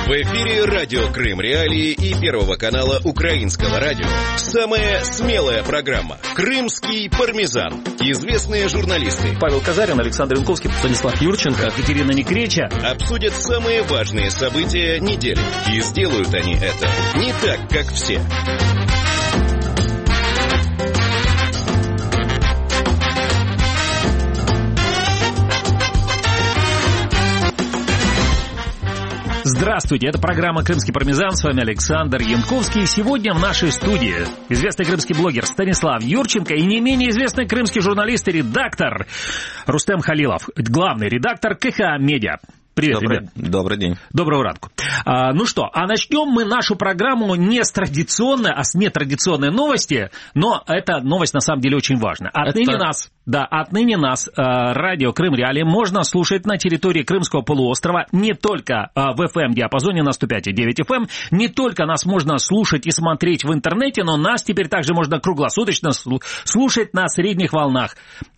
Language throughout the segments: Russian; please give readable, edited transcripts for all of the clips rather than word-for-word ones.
В эфире радио Крым Реалии и Первого канала Украинского радио. Самая смелая программа «Крымский пармезан». Известные журналисты Павел Казарин, Александр Янковский, Станислав Юрченко, Екатерина Некреча обсудят самые важные события недели. И сделают они это не так, как все. Здравствуйте, это программа «Крымский пармезан», с вами Александр Янковский. Сегодня в нашей студии известный крымский блогер Станислав Юрченко и не менее известный крымский журналист и редактор Рустем Халилов, главный редактор КХА Медиа. Привет, ребят. Добрый день. Доброго ранку. Ну что, начнем мы нашу программу не с традиционной, а с нетрадиционной новости, но эта новость на самом деле очень важна. Отныне нас, радио Крым Реалии, можно слушать на территории Крымского полуострова не только в FM-диапазоне на 105,9 FM, не только нас можно слушать и смотреть в интернете, но нас теперь также можно круглосуточно слушать на средних волнах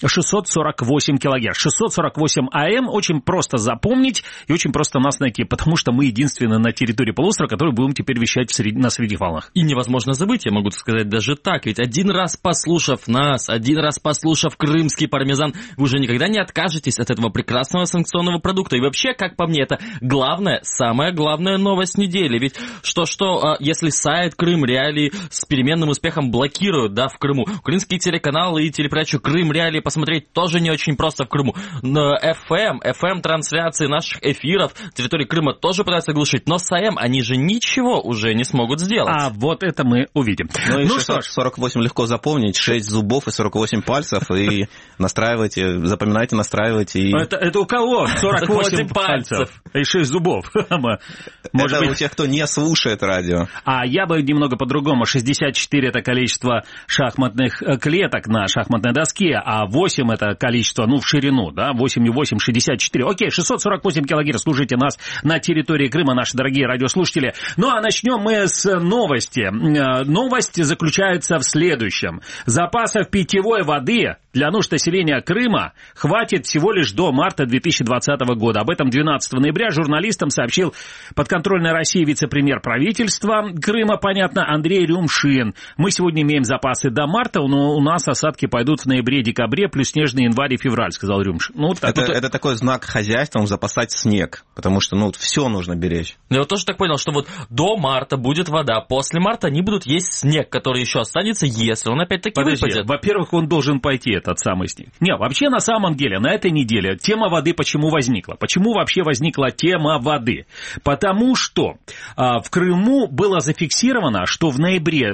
648 кГц, 648 АМ, очень просто запомнить. И очень просто нас найти, потому что мы единственные на территории полуострова, которые будем теперь вещать на средних волнах. И невозможно забыть, я могу сказать даже так, ведь один раз послушав нас, один раз послушав крымский пармезан, вы уже никогда не откажетесь от этого прекрасного санкционного продукта. И вообще, как по мне, это главная, самая главная новость недели. Ведь если сайт Крым Реалии с переменным успехом блокируют, в Крыму, украинские телеканалы и телепередачу Крым Реалии посмотреть тоже не очень просто в Крыму. FM-трансляции наших эфиров территории Крыма тоже пытаются глушить, но с АМ они же ничего уже не смогут сделать. Вот это мы увидим. Ну что ж, 48 легко запомнить, 6 зубов и 48 пальцев, и настраивайте, запоминайте, настраивайте. Это у кого 48 пальцев и 6 зубов? Может быть, у тех, кто не слушает радио. Я бы немного по-другому. 64 – это количество шахматных клеток на шахматной доске, а 8 – это количество, в ширину, 8 и 8 – 64. Окей, 648 килогерц, слушайте нас на территории Крыма, наши дорогие радиослушатели. Начнем мы с новости. Новость заключается в следующем. Запасов питьевой воды для нужд населения Крыма хватит всего лишь до марта 2020 года. Об этом 12 ноября журналистам сообщил подконтрольной России вице-премьер правительства Крыма, Андрей Рюмшин. Мы сегодня имеем запасы до марта, но у нас осадки пойдут в ноябре-декабре, плюс снежный январь и февраль, сказал Рюмшин. Это такой знак хозяйствам запасать снег, потому что, все нужно беречь. Я тоже так понял, что до марта будет вода, после марта они будут есть снег, который еще останется, если он опять-таки выпадет. Во-первых, он должен пойти, этот самый снег. Вообще, на самом деле, на этой неделе тема воды почему возникла? Почему вообще возникла тема воды? Потому что в Крыму было зафиксировано, что в ноябре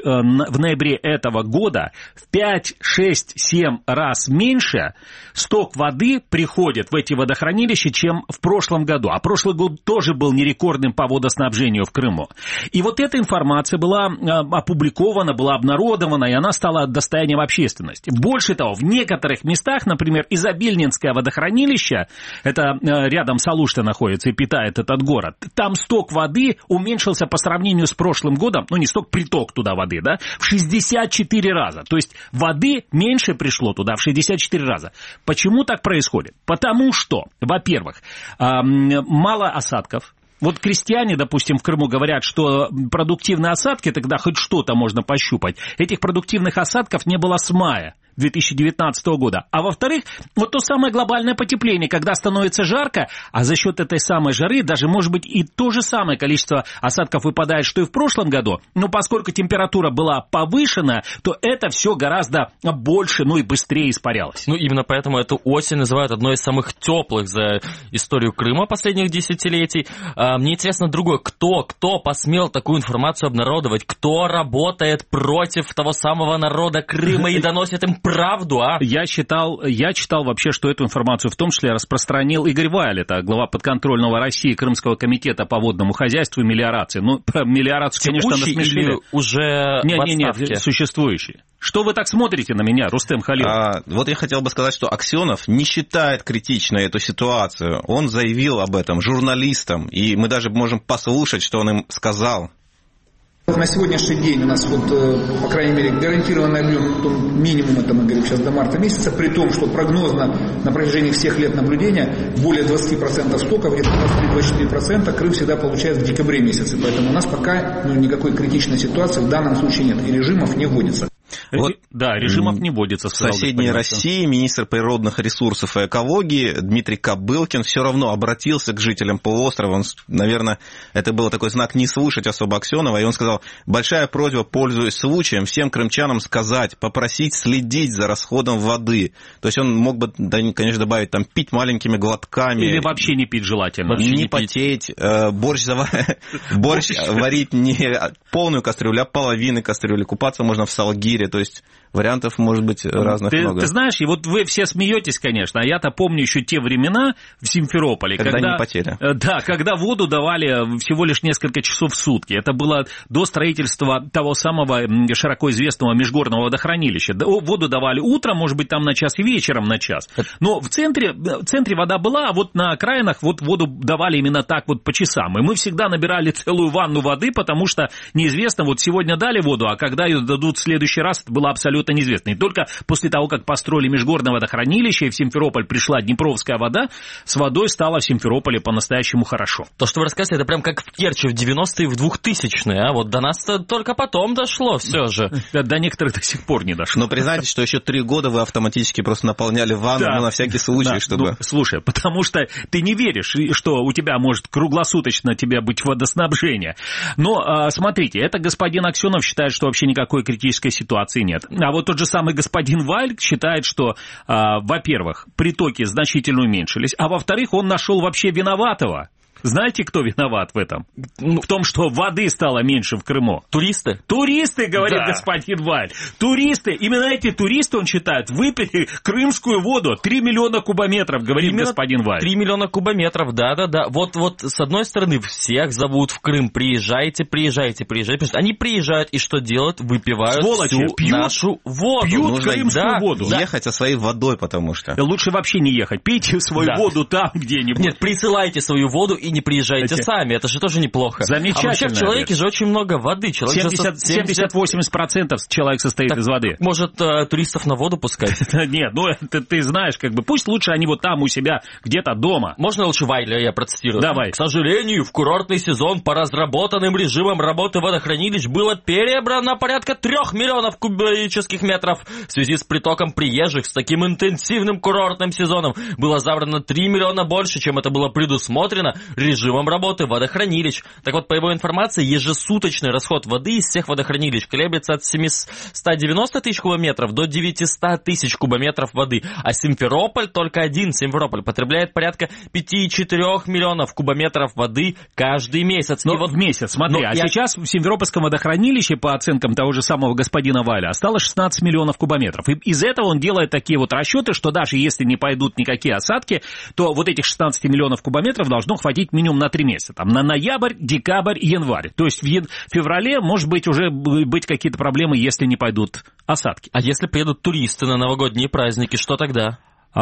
этого года в 5, 6, 7 раз меньше сток воды приходит в эти водохранилища, чем в прошлом году. А прошлый год тоже был нерекордным по водоснабжению в Крыму. И эта информация была опубликована, была обнародована, и она стала достоянием общественности. Больше того, в некоторых местах, например, Изобильнинское водохранилище, это рядом с Алуштой находится и питает этот город, там сток воды уменьшился по сравнению с прошлым годом, не сток, приток туда воды, в 64 раза. То есть воды меньше пришло туда в 64 раза. Почему так происходит? Потому что, во-первых, мало осадков. Крестьяне, допустим, в Крыму говорят, что продуктивные осадки, тогда хоть что-то можно пощупать. Этих продуктивных осадков не было с мая 2019 года. А во-вторых, то самое глобальное потепление, когда становится жарко, а за счет этой самой жары даже, может быть, и то же самое количество осадков выпадает, что и в прошлом году. Но поскольку температура была повышена, то это все гораздо больше, и быстрее испарялось. Именно поэтому эту осень называют одной из самых теплых за историю Крыма последних десятилетий. Мне интересно другое. Кто посмел такую информацию обнародовать? Кто работает против того самого народа Крыма и доносит им правду, Я читал вообще, что эту информацию в том числе распространил Игорь Вайль, это глава подконтрольного России Крымского комитета по водному хозяйству и мелиорации. Про мелиорацию, конечно, насмешили. Уже Нет, существующие. Что вы так смотрите на меня, Рустем Халилов? Я хотел бы сказать, что Аксенов не считает критичной эту ситуацию. Он заявил об этом журналистам, и мы даже можем послушать, что он им сказал. На сегодняшний день у нас, по крайней мере, гарантированный объем, минимум, это мы говорим сейчас до марта месяца, при том, что прогнозно на протяжении всех лет наблюдения более 20% стоков, где-то 23-24% Крым всегда получает в декабре месяце. Поэтому у нас пока никакой критичной ситуации в данном случае нет, и режимов не вводится. Вот, да, режимов не вводится. В соседней России министр природных ресурсов и экологии Дмитрий Кобылкин все равно обратился к жителям полуострова. Он, наверное, это был такой знак не слушать особо Аксенова, и он сказал: большая просьба, пользуясь случаем, всем крымчанам сказать, попросить следить за расходом воды. То есть он мог бы, конечно, добавить, там, пить маленькими глотками. Или вообще не пить желательно. Не потеть, борщ варить не полную кастрюлю, а половину кастрюли. Купаться можно в салгире. То есть вариантов может быть разных много. Ты знаешь, и вот вы все смеетесь, конечно, а я-то помню еще те времена в Симферополе, когда не потели. Да, когда воду давали всего лишь несколько часов в сутки. Это было до строительства того самого широко известного межгорного водохранилища. Воду давали утром, может быть, там на час, и вечером на час. Но в центре вода была, а вот на окраинах вот воду давали именно так вот по часам. И мы всегда набирали целую ванну воды, потому что неизвестно, вот сегодня дали воду, а когда ее дадут в следующий раз, это было абсолютно неизвестно. И только после того, как построили межгорное водохранилище, и в Симферополь пришла днепровская вода, с водой стало в Симферополе по-настоящему хорошо. То, что вы рассказываете, это прям как в Керчи в 90-е и в 2000-е, а вот до нас-то только потом дошло все же. До некоторых до сих пор не дошло. Но признайте, что еще 3 года вы автоматически просто наполняли ванну, на всякий случай, чтобы... Ну, слушай, потому что ты не веришь, что у тебя может круглосуточно тебе быть водоснабжение. Но смотрите, это господин Аксенов считает, что вообще никакой критической ситуации нет. А вот тот же самый господин Вальк считает, что, во-первых, притоки значительно уменьшились, а во-вторых, он нашел вообще виноватого. Знаете, кто виноват в этом? В том, что воды стало меньше в Крыму. Туристы? Туристы, говорит господин Валь. Туристы, именно эти туристы, он считает, выпили крымскую воду. 3 миллиона кубометров, говорит именно господин Валь. 3 миллиона кубометров, да-да-да. Вот с одной стороны, всех зовут в Крым. Приезжайте. Они приезжают, и что делают? Выпивают всю нашу воду. Пьют крымскую воду. Ехать со своей водой, потому что... Лучше вообще не ехать. Пейте свою воду там где-нибудь. Нет, присылайте свою воду и не приезжайте сами, это же тоже неплохо. Замечательно. А вообще в человеке же очень много воды. 70-80% человек состоит из воды. Может, туристов на воду пускать? Нет, ну ты знаешь, как бы, пусть лучше они вот там у себя, где-то дома. Можно лучше Вайля я процитирую? Давай. К сожалению, в курортный сезон по разработанным режимам работы водохранилищ было перебрано порядка 3 миллионов кубических метров. В связи с притоком приезжих с таким интенсивным курортным сезоном было забрано 3 миллиона больше, чем это было предусмотрено режимом работы водохранилищ. Так вот, по его информации, ежесуточный расход воды из всех водохранилищ колеблется от 790 тысяч кубометров до 900 тысяч кубометров воды. А Симферополь, только один Симферополь, потребляет порядка 5,4 миллионов кубометров воды каждый месяц. Но в месяц, смотри, сейчас в Симферопольском водохранилище, по оценкам того же самого господина Валя, осталось 16 миллионов кубометров. И из этого он делает такие вот расчеты, что даже если не пойдут никакие осадки, то вот этих 16 миллионов кубометров должно хватить минимум на 3 месяца. Там на ноябрь, декабрь и январь. То есть в феврале, может быть, уже быть какие-то проблемы, если не пойдут осадки. А если приедут туристы на новогодние праздники, что тогда?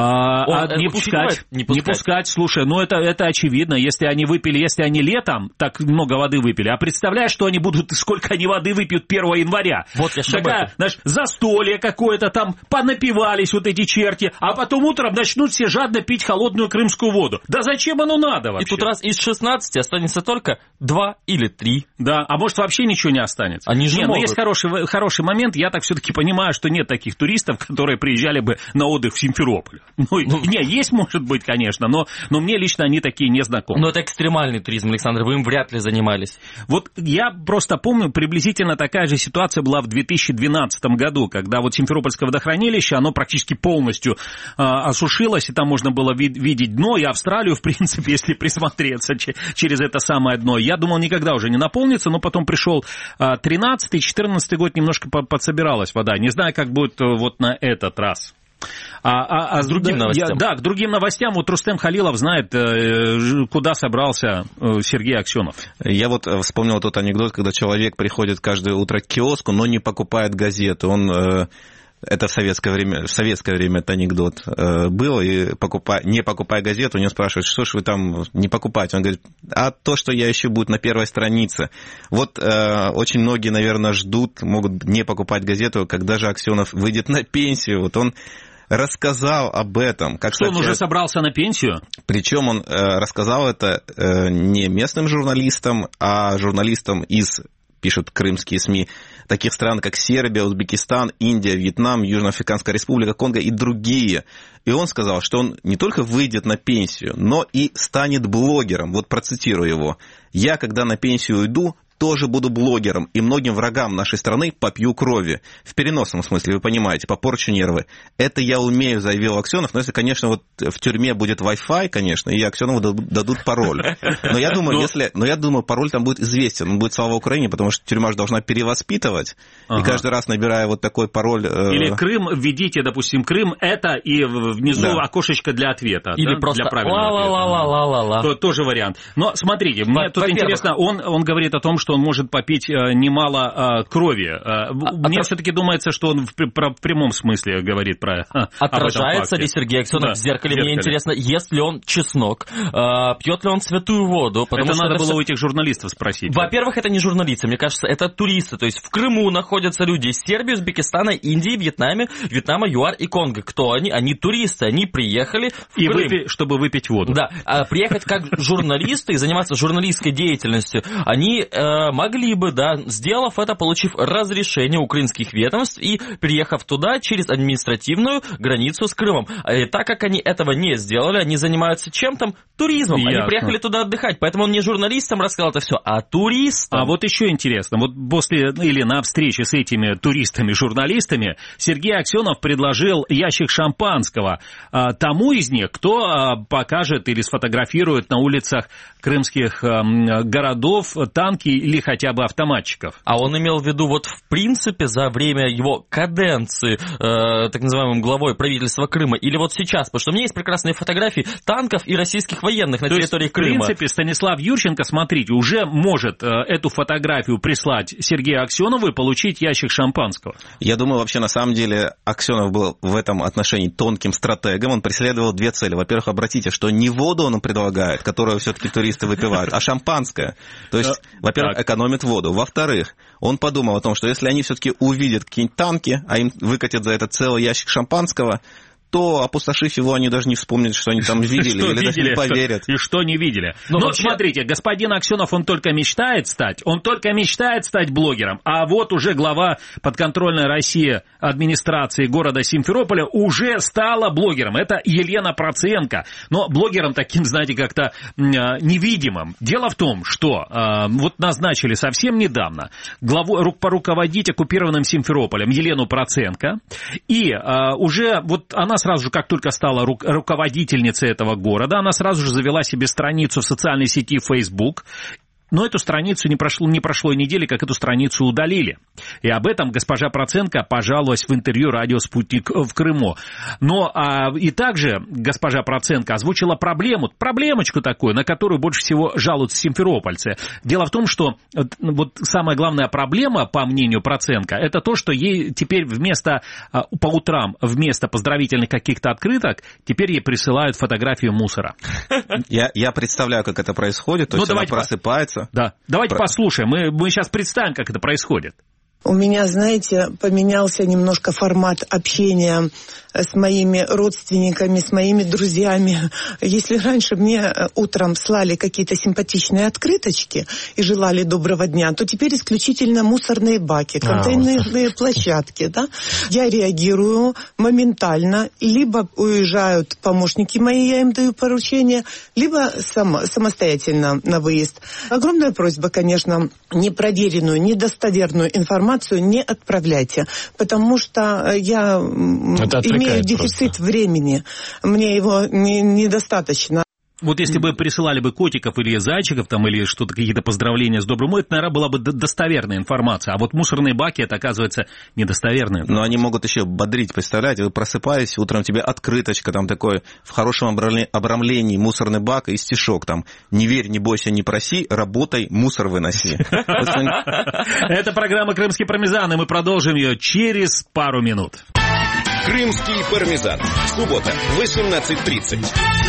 Не пускать, слушай, ну это очевидно, если они выпили, если они летом так много воды выпили, а представляешь, что они будут, сколько они воды выпьют 1 января. Вот я такая, знаешь, застолье какое-то там, понапивались вот эти черти, а потом утром начнут все жадно пить холодную крымскую воду. Да зачем оно надо вообще? И тут раз из 16 останется только 2 или 3. Да, а может вообще ничего не останется. Они же могут. Но есть хороший момент, я так все-таки понимаю, что нет таких туристов, которые приезжали бы на отдых в Симферополь. Есть, может быть, конечно, но мне лично они такие не знакомы. Но это экстремальный туризм, Александр, вы им вряд ли занимались. Вот я просто помню, приблизительно такая же ситуация была в 2012 году, когда вот Симферопольское водохранилище, оно практически полностью осушилось, и там можно было видеть дно, и Австралию, в принципе, если присмотреться через это самое дно. Я думал, никогда уже не наполнится, но потом пришел 13-14 год, немножко подсобиралась вода. Не знаю, как будет вот на этот раз. К другим новостям. К другим новостям. Вот Рустем Халилов знает, куда собрался Сергей Аксенов. Я вот вспомнил тот анекдот, когда человек приходит каждое утро к киоску, но не покупает газеты. Он Это в советское время этот анекдот был, и не покупая газету, у него спрашивают, что ж вы там не покупаете? Он говорит, а то, что я ищу, будет на первой странице. Вот очень многие, наверное, могут не покупать газету, когда же Аксенов выйдет на пенсию. Вот он рассказал об этом. Что он уже собрался на пенсию? Причем он рассказал это не местным журналистам, а журналистам пишут крымские СМИ, таких стран, как Сербия, Узбекистан, Индия, Вьетнам, Южноафриканская республика, Конго и другие. И он сказал, что он не только выйдет на пенсию, но и станет блогером. Вот процитирую его. «Я, когда на пенсию уйду, тоже буду блогером, и многим врагам нашей страны попью крови». В переносном смысле, вы понимаете, попорчу нервы. Это я умею, заявил Аксенов. Но если, конечно, вот в тюрьме будет Wi-Fi, конечно, и Аксенову дадут пароль. Но я думаю, пароль там будет известен. Он будет «Слава Украине», потому что тюрьма же должна перевоспитывать. И каждый раз, набирая вот такой пароль... Или Крым, введите, допустим, Крым, это, и внизу окошечко для ответа. Или просто для правильного ответа. Тоже вариант. Но смотрите, мне тут интересно, он говорит о том, что он может попить немало крови. Мне все-таки думается, что он в прямом смысле говорит про отражается ли Сергей Аксенов в зеркале? Мне интересно, ест ли он чеснок, пьет ли он святую воду? Это надо было у этих журналистов спросить. Во-первых, это не журналисты, мне кажется, это туристы. То есть в Крыму находятся люди из Сербии, Узбекистана, Индии, Вьетнама, ЮАР и Конго. Кто они? Они туристы, они приехали в Крым. Чтобы выпить воду. Да, приехать как журналисты и заниматься журналистской деятельностью, они могли бы, да, сделав это, получив разрешение украинских ведомств и переехав туда через административную границу с Крымом. И так как они этого не сделали, они занимаются чем там? Туризмом. Ясно. Они приехали туда отдыхать. Поэтому он не журналистам рассказал это все, а туристам. А вот еще интересно, вот после или на встрече с этими туристами-журналистами Сергей Аксенов предложил ящик шампанского тому из них, кто покажет или сфотографирует на улицах крымских городов танки или хотя бы автоматчиков. А он имел в виду, вот в принципе, за время его каденции, так называемым главой правительства Крыма, или вот сейчас, потому что у меня есть прекрасные фотографии танков и российских военных на территории Крыма. В принципе, Станислав Юрченко, смотрите, уже может эту фотографию прислать Сергею Аксенову и получить ящик шампанского. Я думаю, вообще, на самом деле, Аксенов был в этом отношении тонким стратегом. Он преследовал две цели. Во-первых, обратите, что не воду он предлагает, которую все-таки туристы выпивают, а шампанское. То есть, во-первых, экономит воду. Во-вторых, он подумал о том, что если они все-таки увидят какие-нибудь танки, а им выкатят за это целый ящик шампанского, то, опустошив его, они даже не вспомнят, что они там видели, или даже не поверят. И что не видели. Но вообще... смотрите, господин Аксенов, он только мечтает стать блогером, а вот уже глава подконтрольной России администрации города Симферополя уже стала блогером. Это Елена Проценко. Но блогером таким, знаете, как-то невидимым. Дело в том, что вот назначили совсем недавно руководить оккупированным Симферополем Елену Проценко, и уже вот она сразу же, как только стала руководительницей этого города, она сразу же завела себе страницу в социальной сети Facebook. Но эту страницу не прошло недели, как эту страницу удалили. И об этом госпожа Проценко пожаловалась в интервью радио «Спутник» в Крыму. Но и также госпожа Проценко озвучила проблемочку такую, на которую больше всего жалуются симферопольцы. Дело в том, что вот самая главная проблема, по мнению Проценко, это то, что ей теперь по утрам вместо поздравительных каких-то открыток, теперь ей присылают фотографию мусора. Я представляю, как это происходит. То есть она просыпается. Да, давайте послушаем. Мы сейчас представим, как это происходит. У меня, знаете, поменялся немножко формат общения с моими родственниками, с моими друзьями. Если раньше мне утром слали какие-то симпатичные открыточки и желали доброго дня, то теперь исключительно мусорные баки, контейнерные площадки. Да? Я реагирую моментально. Либо уезжают помощники мои, я им даю поручение, либо самостоятельно на выезд. Огромная просьба, конечно, непроверенную, недостоверную информацию не отправляйте, потому что я имею дефицит времени, мне его недостаточно. Вот если бы присылали бы котиков или зайчиков, там, или что-то, какие-то поздравления с добрым, это, наверное, была бы достоверная информация. А вот мусорные баки, это, оказывается, недостоверная информация. Но они могут еще бодрить, представляете, вы просыпаетесь, утром тебе открыточка, там такой, в хорошем обрамлении мусорный бак и стишок, там, не верь, не бойся, не проси, работай, мусор выноси. Это программа «Крымский пармезан», и мы продолжим ее через пару минут. Крымский пармезан. Суббота, 18:30.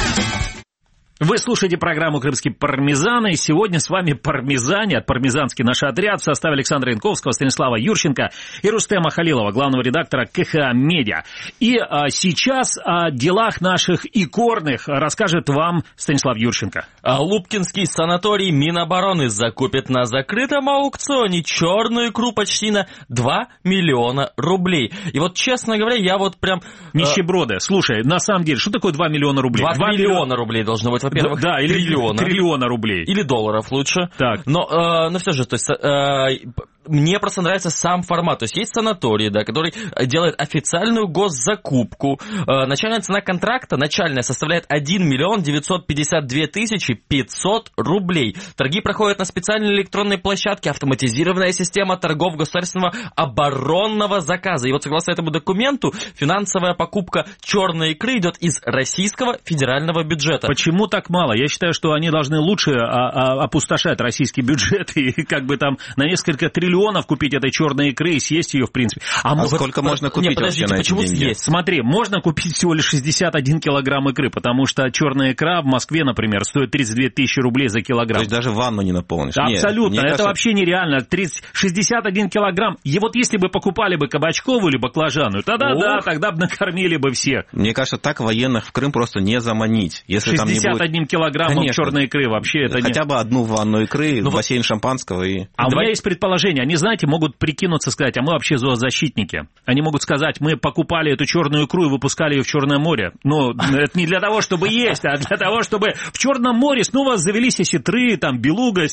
Вы слушаете программу «Крымский пармезан», и сегодня с вами пармезане, пармезанский наш отряд в составе Александра Янковского, Станислава Юрченко и Рустема Халилова, главного редактора КХ Медиа. И сейчас о делах наших икорных расскажет вам Станислав Юрченко. Лубкинский санаторий Минобороны закупит на закрытом аукционе черную икру почти на 2 миллиона рублей. И вот, честно говоря, я вот прям... Нищеброды, слушай, на самом деле, что такое 2 миллиона рублей? 2 миллиона рублей должно быть. Во-первых, да, или триллиона рублей. Или долларов лучше. Так. Но все же, то есть... Мне просто нравится сам формат. То есть есть санаторий, да, который делает официальную госзакупку. Начальная цена контракта составляет 1 миллион 952 тысячи 500 рублей. Торги проходят на специальной электронной площадке «Автоматизированная система торгов государственного оборонного заказа». И вот согласно этому документу финансовая покупка черной икры идет из российского федерального бюджета. Почему так мало? Я считаю, что они должны лучше опустошать российский бюджет и как бы там на несколько триллионов купить этой черной икры и съесть ее, в принципе. А сколько можно купить вообще на эти деньги? Съесть? Смотри, можно купить всего лишь 61 килограмм икры, потому что черная икра в Москве, например, стоит 32 тысячи рублей за килограмм. То есть даже ванну не наполнишь? Абсолютно, это кажется... вообще нереально. 61 килограмм. И вот если бы покупали бы кабачковую или баклажанную, тогда бы накормили бы всех. Мне кажется, так военных в Крым просто не заманить. Если 61 там не будет... килограммом черной икры вообще это хотя бы одну ванну икры, бассейн шампанского и... А у меня есть предположение. Они, знаете, могут прикинуться, сказать, а мы вообще зоозащитники. Они могут сказать, мы покупали эту черную икру и выпускали ее в Черное море. Но это не для того, чтобы есть, а для того, чтобы в Черном море снова завелись осетры, там, белуга,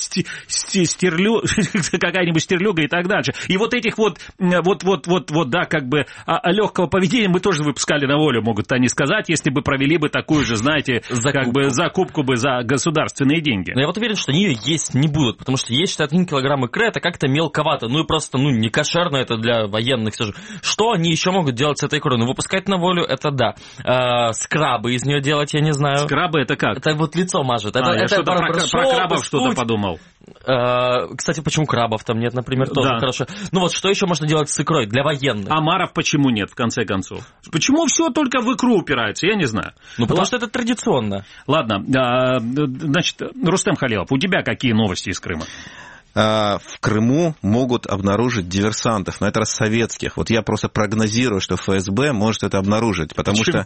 какая-нибудь стерлюга и так дальше. И вот этих да, как бы легкого поведения мы тоже выпускали на волю, могут они сказать, если бы провели бы такую же, знаете, как бы закупку бы за государственные деньги. Но я вот уверен, что они ее есть не будут, потому что есть 61 килограмм икры, это как-то мелковато, ну и просто, не кошерно это для военных все же. Что они еще могут делать с этой икрой? Выпускать на волю, это да. Скрабы из нее делать, я не знаю. Скрабы это как? Это вот лицо мажет. Я что-то про крабов что-то подумал. Кстати, почему крабов там нет, например, тоже хорошо. Ну вот что еще можно делать с икрой для военных? Омаров почему нет, в конце концов? Почему все только в икру упирается, я не знаю. Потому что это традиционно. Ладно, значит, Рустем Халилов, у тебя какие новости из Крыма? В Крыму могут обнаружить диверсантов, но это раз советских. Вот я просто прогнозирую, что ФСБ может это обнаружить, потому что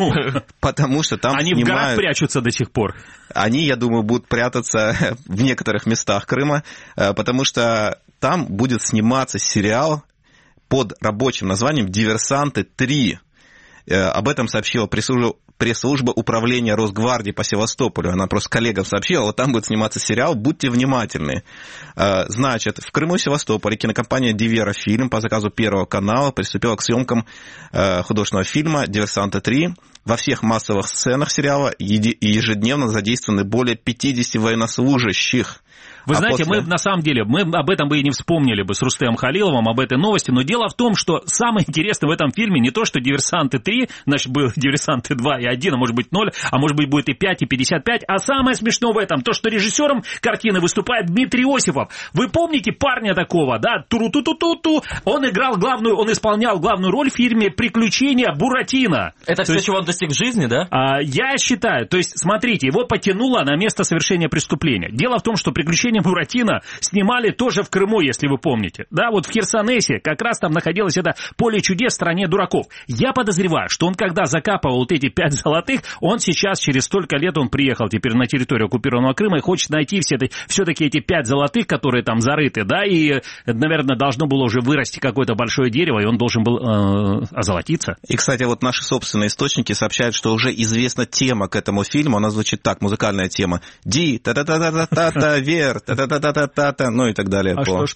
там они в горах прячутся до сих пор. Они, я думаю, будут прятаться в некоторых местах Крыма, потому что там будет сниматься сериал под рабочим названием «Диверсанты 3». Об этом сообщила пресс-служба управления Росгвардии по Севастополю. Она просто коллегам сообщила, вот там будет сниматься сериал, будьте внимательны. Значит, в Крыму и Севастополе кинокомпания «Дивера Фильм» по заказу Первого канала приступила к съемкам художественного фильма «Диверсанты 3». Во всех массовых сценах сериала ежедневно задействованы более 50 военнослужащих. Вы знаете, мы на самом деле, мы об этом бы и не вспомнили бы с Рустемом Халиловым, об этой новости, но дело в том, что самое интересное в этом фильме не то, что «Диверсанты 3», значит, было «Диверсанты 2» и 1, а может быть 0, а может быть будет и 5, и 55, а самое смешное в этом, то, что режиссером картины выступает Дмитрий Осипов. Вы помните парня такого, да, туру-ту-ту-ту-ту, он исполнял главную роль в фильме «Приключения Буратино». Это все, чего он достиг в жизни, да? Я считаю, то есть, смотрите, его потянуло на место совершения преступления. Дело в том, что «Приключения Буратино» снимали тоже в Крыму, если вы помните. Да, вот в Херсонесе как раз там находилось это поле чудес в стране дураков. Я подозреваю, что он когда закапывал вот эти 5 золотых, он сейчас через столько лет он приехал теперь на территорию оккупированного Крыма и хочет найти все-таки эти 5 золотых, которые там зарыты, да, и, наверное, должно было уже вырасти какое-то большое дерево, и он должен был озолотиться. И, кстати, вот наши собственные источники сообщают, что уже известна тема к этому фильму, она звучит так, музыкальная тема. Ди-та-та-та-та-та-та, вер, та-та-та-та-та-та, ну и так далее. А что?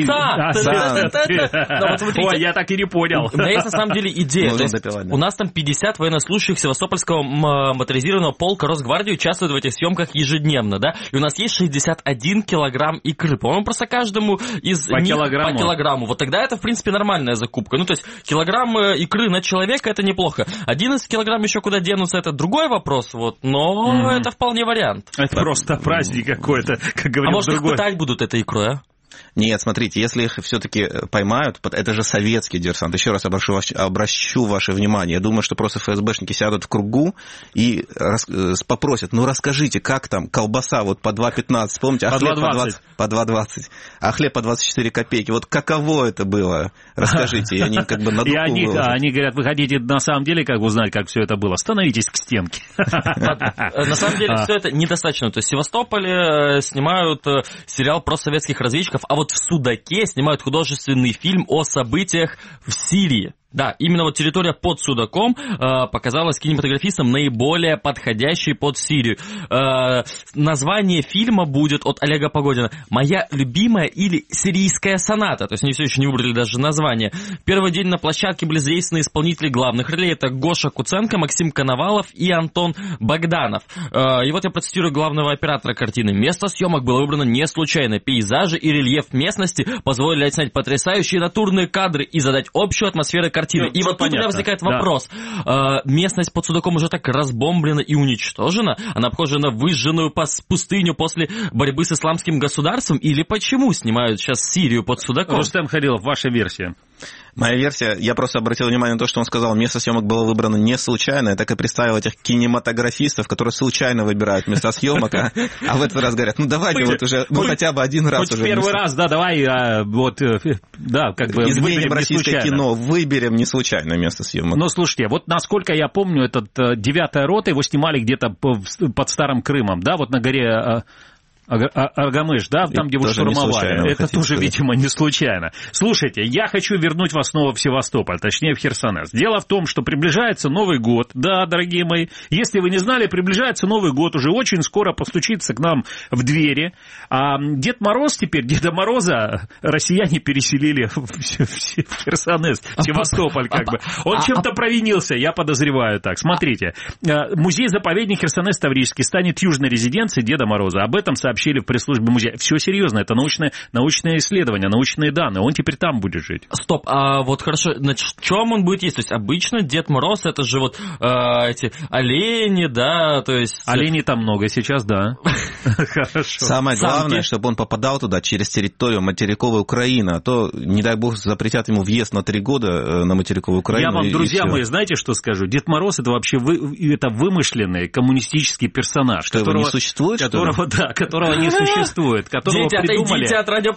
Ой, я так и не понял. У меня есть на самом деле идея. У нас там 50 военнослужащих Севастопольского моторизированного полка Росгвардии участвуют в этих съемках ежедневно, да? И у нас есть 61 килограмм икры. По-моему, просто каждому из них по килограмму. Вот тогда это, в принципе, нормальная закупка. Ну, то есть килограмм икры на человека — это неплохо. 11 килограмм еще куда денутся — это другой вопрос, вот, но это вполне вариант. Это просто праздник какой-то, как говорил другой. А может, их пытать будут этой икрой, а? Нет, смотрите, если их все-таки поймают, это же советский диверсант. Еще раз обращу ваше внимание. Я думаю, что просто ФСБшники сядут в кругу и попросят, ну расскажите, как там колбаса вот по 2,15, помните, а хлеб по 2,20, а хлеб по 24 копейки. Вот каково это было? Расскажите. И они как бы на духу выложат. Они говорят, вы хотите на самом деле как узнать, как все это было? Становитесь к стенке. На самом деле все это недостаточно. То есть в Севастополе снимают сериал про советских разведчиков, а вот в Судаке снимают художественный фильм о событиях в Сирии. Да, именно вот территория под Судаком показалась кинематографистам наиболее подходящей под Сирию. Название фильма будет от Олега Погодина «Моя любимая» или «Сирийская соната». То есть они все еще не выбрали даже название. В первый день на площадке были задействованы исполнители главных ролей. Это Гоша Куценко, Максим Коновалов и Антон Богданов. И вот я процитирую главного оператора картины. «Место съемок было выбрано не случайно. Пейзажи и рельеф местности позволили отснять потрясающие натурные кадры и задать общую атмосферу картины». И вот тут у меня возникает вопрос. Да. Местность под Судаком уже так разбомблена и уничтожена? Она похожа на выжженную пустыню после борьбы с исламским государством? Или почему снимают сейчас Сирию под Судаком? Рустем Халилов, ваша версия. Моя версия, я просто обратил внимание на то, что он сказал, место съемок было выбрано не случайно. Я так и представил этих кинематографистов, которые случайно выбирают места съемок, а в этот раз говорят, ну давайте вот уже, ну хотя бы один раз уже. Первый раз, да, давай, вот, да, как бы изменим российское кино, выберем не случайно место съемок. Ну, слушайте, вот насколько я помню, этот 9-я рота, его снимали где-то под Старым Крымом, да, вот на горе... Аргамыш, да, там, где вы штурмовали. Это тоже, видимо, не случайно. Слушайте, я хочу вернуть вас снова в Севастополь, точнее в Херсонес. Дело в том, что приближается Новый год. Да, дорогие мои, если вы не знали, приближается Новый год, уже очень скоро постучится к нам в двери. А Дед Мороз теперь, Деда Мороза россияне переселили в Херсонес, в Севастополь как бы. Он чем-то провинился, я подозреваю так. Смотрите, музей-заповедник Херсонес Таврический станет южной резиденцией Деда Мороза. Об этом сообщили в пресс-службе музея. Все серьезно, это научное исследование, научные данные. Он теперь там будет жить. Стоп, а вот хорошо, значит, в чем он будет есть? То есть обычно Дед Мороз, это же вот эти олени, да, то есть... Оленей там много сейчас, да. Хорошо. Самое главное, чтобы он попадал туда через территорию материковой Украины, а то, не дай бог, запретят ему въезд на 3 года на материковую Украину. Я вам, друзья мои, знаете, что скажу? Дед Мороз — это вообще это вымышленный коммунистический персонаж. Которого не существует, которого не существует, которого придумали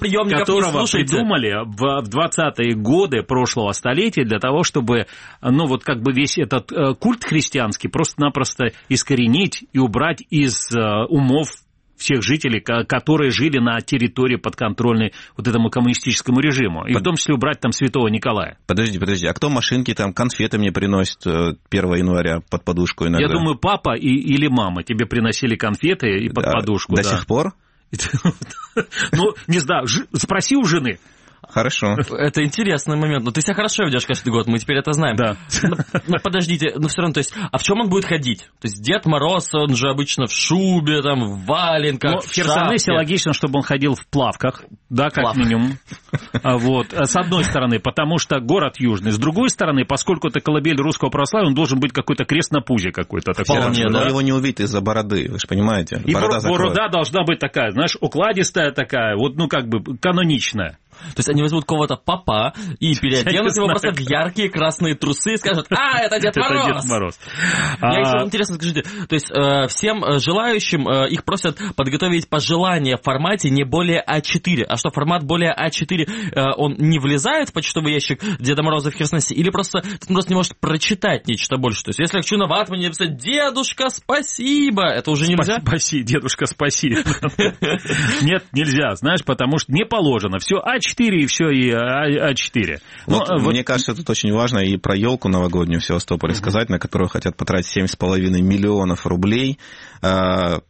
в 20-е годы прошлого столетия для того, чтобы, ну, вот как бы весь этот культ христианский просто-напросто искоренить и убрать из умов всех жителей, которые жили на территории подконтрольной вот этому коммунистическому режиму. И в том числе убрать там святого Николая. Подожди, а кто машинки там, конфеты мне приносит 1 января под подушку иногда? Я думаю, папа или мама тебе приносили конфеты и под подушку. До сих пор? Ну, не знаю, спроси у жены. Хорошо. Это интересный момент. Но ты себя хорошо ведешь каждый год, мы теперь это знаем. Да. Но подождите, но все равно, то есть, а в чем он будет ходить? То есть Дед Мороз, он же обычно в шубе, там, в валенках, в Херсонесе логично, чтобы он ходил в плавках, да, как минимум. Вот, с одной стороны, потому что город южный. С другой стороны, поскольку это колыбель русского православия, он должен быть какой-то крест на пузе какой-то. Вполне, да? Его не увидеть из-за бороды, вы же понимаете. И борода должна быть такая, знаешь, укладистая такая, вот, ну, как бы, каноничная. То есть они возьмут кого-то попа и переоденут его просто в яркие красные трусы и скажут: «А, это Дед Мороз!» Это Дед Мороз. Мне еще интересно, скажите, то есть всем желающим их просят подготовить пожелания в формате не более А4. А что, формат более А4, он не влезает в почтовый ящик Деда Мороза в Херсонесе? Или просто он просто не может прочитать нечто больше? То есть если я хочу на ватмане написать «Дедушка, спасибо», это уже нельзя? Спаси, дедушка, спаси. Нет, нельзя, знаешь, потому что не положено. Все А4 и все, и А4. Мне кажется, тут очень важно и про елку новогоднюю в Севастополе сказать, на которую хотят потратить 7,5 миллионов рублей.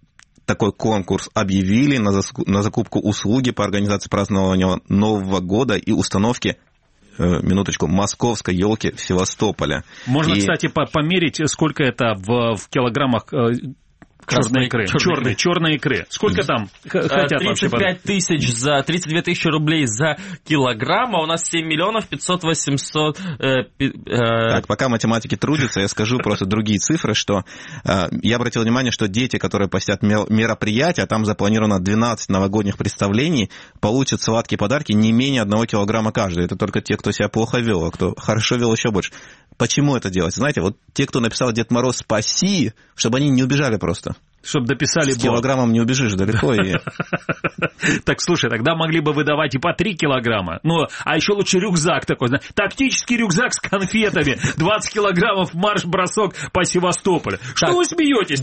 такой конкурс объявили на закупку услуги по организации празднования Нового года и установки, минуточку, московской елки в Севастополе. Можно, кстати, померить, сколько это в килограммах черной икры. Черной икры. Сколько там хотят 35 тысяч за 32 тысячи рублей за килограмм, а у нас 7 миллионов 500 800... Так, пока математики трудятся, я скажу просто другие цифры, что я обратил внимание, что дети, которые посетят мероприятия, там запланировано 12 новогодних представлений, получат сладкие подарки не менее 1 килограмма каждый. Это только те, кто себя плохо вел, а кто хорошо вел, еще больше. Почему это делать? Знаете, вот те, кто написал «Дед Мороз, спаси», чтобы они не убежали просто. Чтобы дописали... С килограммом не убежишь далеко. Так, слушай, тогда могли бы выдавать и по 3 килограмма. Ну, а еще лучше рюкзак такой. Тактический рюкзак с конфетами. 20 килограммов марш-бросок по Севастополю. Что вы смеетесь?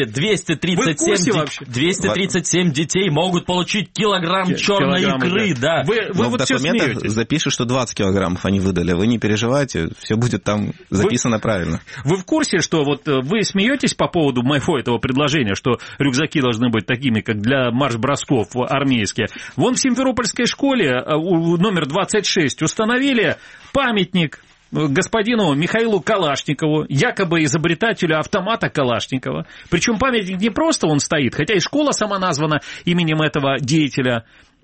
237 детей могут получить килограмм черной икры. Да. Вы в документах запишут, что 20 килограммов они выдали. Вы не переживайте, все будет там записано правильно. Вы в курсе, что вот вы смеетесь по поводу моего этого предложения, что рюкзаки должны быть такими, как для марш-бросков армейские. Вон в Симферопольской школе номер 26 установили памятник господину Михаилу Калашникову, якобы изобретателю автомата Калашникова. Причем памятник не просто он стоит, хотя и школа сама названа именем этого деятеля.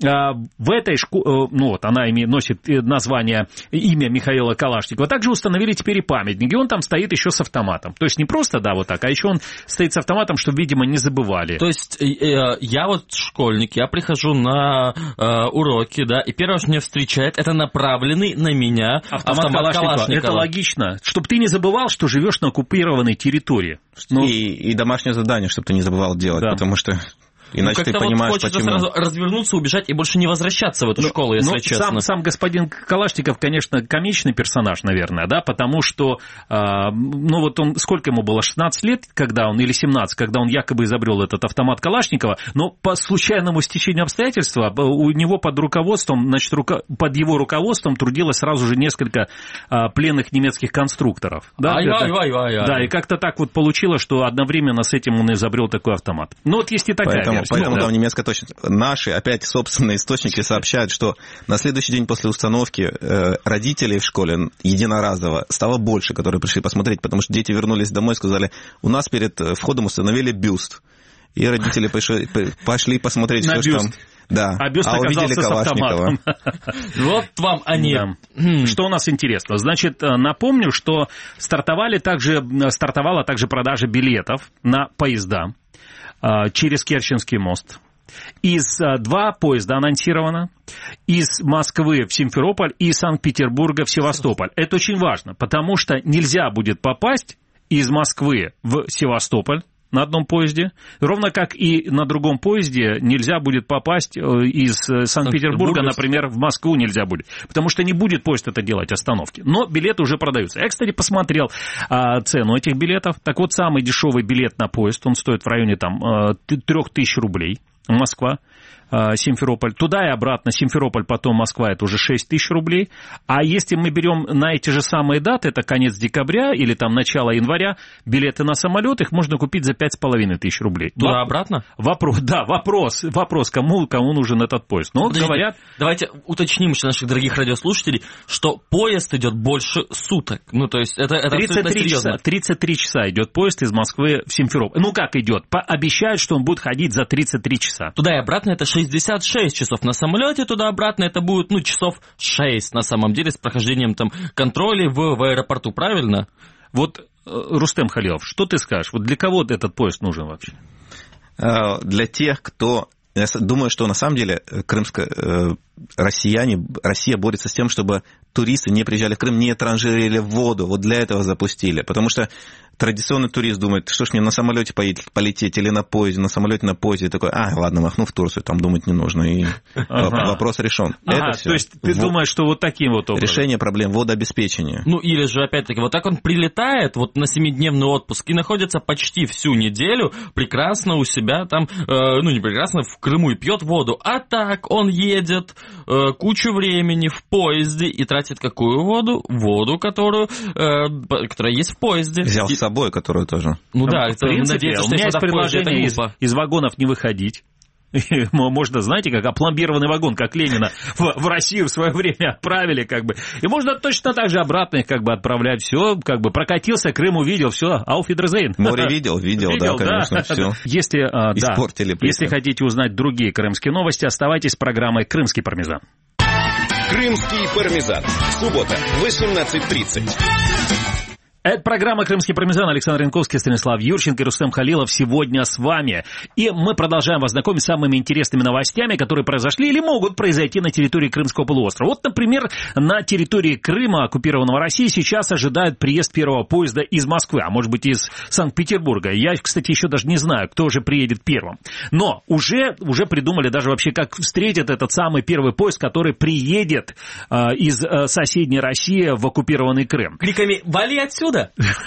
В этой школе, ну вот, она носит название, имя Михаила Калашникова. Также установили теперь и памятник, и он там стоит еще с автоматом. То есть не просто, да, вот так, а еще он стоит с автоматом, чтобы, видимо, не забывали. То есть я вот школьник, я прихожу на уроки, да, и первое, что меня встречает, это направленный на меня автомат Калашникова. Это логично, чтобы ты не забывал, что живешь на оккупированной территории. Ну, и домашнее задание, чтобы ты не забывал делать, да. Потому что... Иначе ты понимаешь, вот хочется почему. Сразу развернуться, убежать и больше не возвращаться в эту школу, если честно. Сам господин Калашников, конечно, комичный персонаж, наверное, да, потому что, ну вот он, сколько ему было, 16 лет, когда он, или 17, когда он якобы изобрел этот автомат Калашникова, но по случайному стечению обстоятельств у него под руководством, значит, под его руководством трудилось сразу же несколько пленных немецких конструкторов. Да, да, и как-то так вот получилось, что одновременно с этим он изобрел такой автомат. Ну вот есть и такая Поэтому там немецкая точность. Наши, опять, собственные источники сообщают, что на следующий день после установки родителей в школе единоразово стало больше, которые пришли посмотреть, потому что дети вернулись домой и сказали, у нас перед входом установили бюст. И родители пошли посмотреть все, что там... Да, а бюст оказался с автоматом. Вот вам они. Да. Что у нас интересно? Значит, напомню, что стартовала также продажа билетов на поезда через Керченский мост. Два поезда анонсировано. Из Москвы в Симферополь и из Санкт-Петербурга в Севастополь. Это очень важно, потому что нельзя будет попасть из Москвы в Севастополь на одном поезде, ровно как и на другом поезде нельзя будет попасть из Санкт-Петербурга, например, в Москву нельзя будет, потому что не будет поезд это делать, остановки. Но билеты уже продаются. Я, кстати, посмотрел цену этих билетов. Так вот, самый дешевый билет на поезд, он стоит в районе там 3000 рублей. Москва, Симферополь, туда и обратно, Симферополь, потом Москва, это уже 6 тысяч рублей. А если мы берем на эти же самые даты, это конец декабря или там начало января, билеты на самолет, их можно купить за 5500 рублей. Туда-обратно? Вопрос, кому нужен этот поезд. Но говорят... Давайте уточним еще наших дорогих радиослушателей, что поезд идет больше суток. Ну, то есть это 33 часа, 33 часа идет поезд из Москвы в Симферополь. Ну, как идет? Обещают, что он будет ходить за 33 часа. Туда и обратно это 66 часов на самолете, туда-обратно это будет, часов 6 на самом деле с прохождением там контроля в аэропорту, правильно? Вот, Рустем Халилов, что ты скажешь? Вот для кого этот поезд нужен вообще? Для тех, кто... Я думаю, что на самом деле Россия борется с тем, чтобы туристы не приезжали в Крым, не транжирили воду. Вот для этого запустили. Потому что традиционный турист думает, что ж мне на самолете полететь или на поезде, на самолете, на поезде. Такой, ладно, махну в Турцию, там думать не нужно. И вопрос решен. То есть ты думаешь, что вот таким вот образом? Решение проблем водообеспечения. Ну или же, опять-таки, вот так он прилетает вот на 7-дневный отпуск и находится почти всю неделю прекрасно у себя там, не прекрасно, в Крыму и пьет воду. А так он едет кучу времени в поезде и тратит какую воду? Воду, которая есть в поезде. Взял с собой, которую тоже... Ну да, в принципе, у меня есть предложение из вагонов не выходить. Можно, знаете, как опломбированный вагон, как Ленина в Россию в свое время отправили, как бы. И можно точно так же обратно их как бы отправлять. Все, как бы прокатился, Крым увидел, все, auf Wiedersehen. Море видел, да, конечно, все. Если хотите узнать другие крымские новости, оставайтесь с программой «Крымский пармезан». Крымский пармезан. Суббота, 18:30. Это программа «Крымский пармезан». Александр Янковский, Станислав Юрченко и Рустем Халилов сегодня с вами. И мы продолжаем вас знакомить с самыми интересными новостями, которые произошли или могут произойти на территории Крымского полуострова. Вот, например, на территории Крыма, оккупированного Россией, сейчас ожидают приезд первого поезда из Москвы, а может быть из Санкт-Петербурга. Я, кстати, еще даже не знаю, кто же приедет первым. Но уже придумали даже вообще, как встретят этот самый первый поезд, который приедет из соседней России в оккупированный Крым. Криками «Вали отсюда!»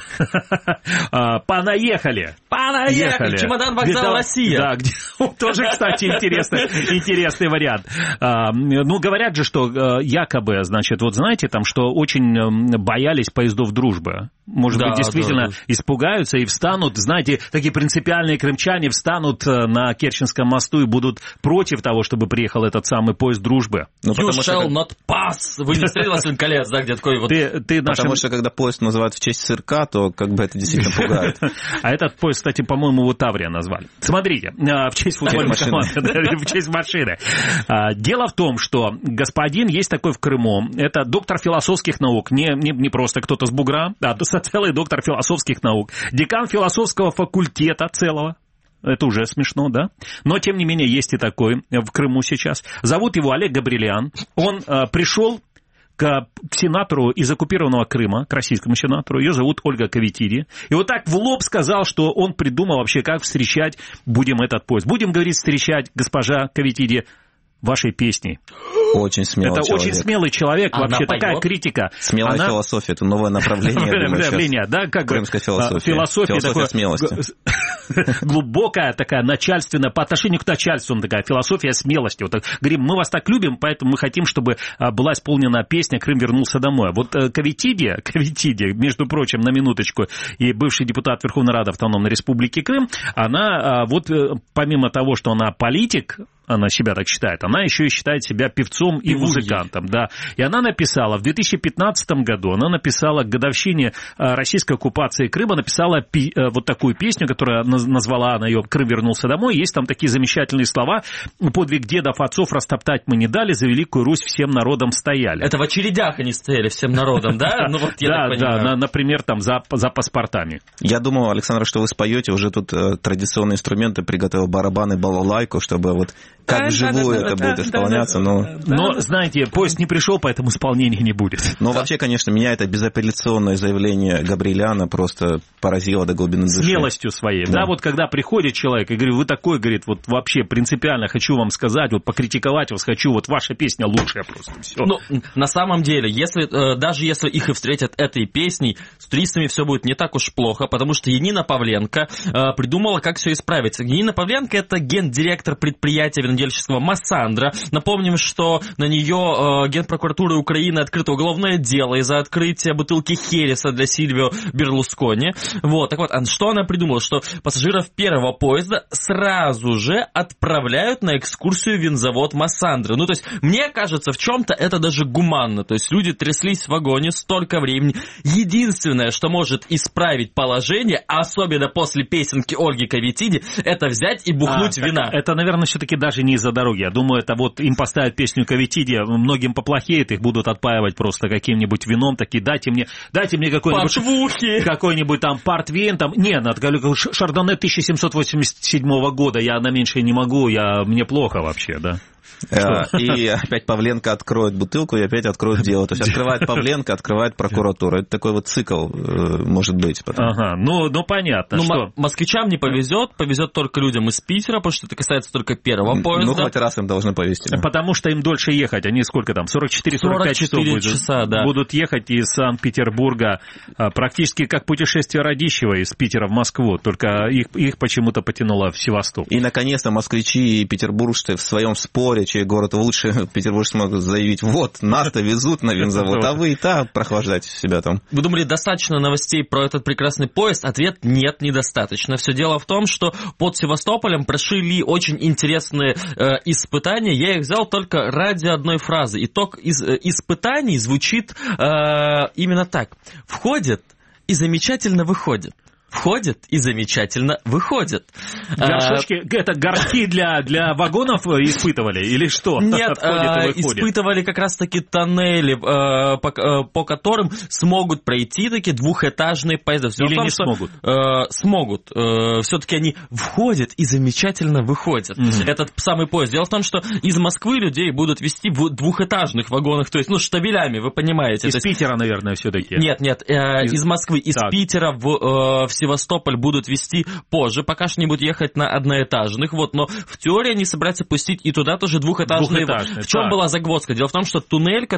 Понаехали. Чемодан, вокзал, Россия. Да, тоже, кстати, интересный вариант. Ну, говорят же, что якобы, значит, вот знаете, там, что очень боялись поездов дружбы. Может быть, действительно испугаются и встанут, знаете, такие принципиальные крымчане встанут на Керченском мосту и будут против того, чтобы приехал этот самый поезд дружбы. You shall not pass. Вы не встретили «Властелин колец», да, где такой вот... Потому что, когда поезд называют в честь сырка, то как бы это действительно пугает. А этот поезд, кстати, по-моему, его Таврия назвали. Смотрите, в честь футбольной команды, в честь машины. Дело в том, что господин есть такой в Крыму, это доктор философских наук, не просто кто-то с бугра, а целый доктор философских наук, декан философского факультета целого. Это уже смешно, да? Но, тем не менее, есть и такой в Крыму сейчас. Зовут его Олег Габрилиан. Он пришел к сенатору из оккупированного Крыма, к российскому сенатору, ее зовут Ольга Кавитиди. И вот так в лоб сказал, что он придумал вообще, как встречать будем этот поезд. Будем, говорит, встречать, госпожа Кавитиди, вашей песней. Очень смелый человек. Очень смелый человек, вообще такая критика. Смелая философия, это новое направление. Да, как бы крымская философия. Философия смелости. Глубокая такая, начальственная, по отношению к начальству такая философия смелости. Вот говорим, мы вас так любим, поэтому мы хотим, чтобы была исполнена песня «Крым вернулся домой». Вот Кавитиди, между прочим, на минуточку, и бывший депутат Верховной Рады Автономной Республики Крым, она вот помимо того, что она политик, она себя так считает, она еще и считает себя певцом и музыкантом, да. И она написала в 2015 году, к годовщине российской оккупации Крыма, написала вот такую песню, которая назвала она ее «Крым вернулся домой». Есть там такие замечательные слова: «Подвиг дедов, отцов растоптать мы не дали, за Великую Русь всем народом стояли». Это в очередях они стояли всем народом, да? Ну, вот да, например, там за паспортами. Я думал, Александр, что вы споете, уже тут традиционные инструменты, приготовил барабаны, балалайку, чтобы вот как вживую это будет исполняться, но... Но, знаете, поезд не пришел, поэтому исполнения не будет. Но вообще, конечно, меня это безапелляционное заявление Габрилиана просто поразило до глубины души. Смелостью своей. Да, вот когда приходит человек и говорит, вы такой, говорит, вот вообще принципиально хочу вам сказать, вот покритиковать вас хочу, вот ваша песня лучшая просто, все. Ну, на самом деле, даже если их и встретят этой песней, с туристами все будет не так уж плохо, потому что Янина Павленко придумала, как все исправить. Янина Павленко — это гендиректор предприятия винодельческого Массандра. Напомним, что на нее Генпрокуратура Украины открыто уголовное дело из-за открытия бутылки Хереса для Сильвио Берлускони. Вот, так вот, что она придумала? Что пассажиров первого поезда сразу же отправляют на экскурсию в винзавод Массандра. Ну, то есть, мне кажется, в чем-то это даже гуманно. То есть, люди тряслись в вагоне столько времени. Единственное, что может исправить положение, особенно после песенки Ольги Кавитиди, это взять и бухнуть вина. Это, наверное, все-таки даже не из-за дороги. Я думаю, это вот им поставят песню Кавитиди, многим поплохеет, их будут отпаивать просто каким-нибудь вином, такие, дайте мне какой-нибудь там портвейн, там, Шардоне 1787 года, я на меньшее не могу, мне плохо вообще, да. И опять Павленко откроет бутылку, и опять откроет дело. То есть открывает Павленко, открывает прокуратура. Это такой вот цикл может быть. Ага, ну понятно. Что? Москвичам не повезет только людям из Питера, потому что это касается только первого поезда. Ну, хоть раз им должно повезти. Да. Потому что им дольше ехать. Они сколько там, 44-45 часов будут ехать из Санкт-Петербурга. Практически как путешествие Радищева из Питера в Москву. Только их почему-то потянуло в Севастополь. И, наконец-то, москвичи и петербуржцы в своем споре более чей город лучше, петербуржцы смогут заявить, вот, нас-то везут на винзавод, а вы и так прохлаждаете себя там. Вы думали, достаточно новостей про этот прекрасный поезд? Ответ – нет, недостаточно. Все дело в том, что под Севастополем прошли очень интересные испытания. Я их взял только ради одной фразы. Итог испытаний звучит именно так. Входит и замечательно выходит. Входит и замечательно выходит. Горшочки, это горшки для вагонов испытывали или что? Нет, испытывали как раз-таки тоннели, по которым смогут пройти такие двухэтажные поезда. Или не смогут? Смогут. Все-таки они входят и замечательно выходят. Этот самый поезд. Дело в том, что из Москвы людей будут везти в двухэтажных вагонах, то есть, штабелями, вы понимаете. Из Питера, наверное, все-таки. Нет, из Москвы, из Питера в Севастополь будут везти позже, пока что не будут ехать на одноэтажных, но в теории они собираются пустить и туда тоже двухэтажные. В чем была загвоздка? Дело в том, что туннель,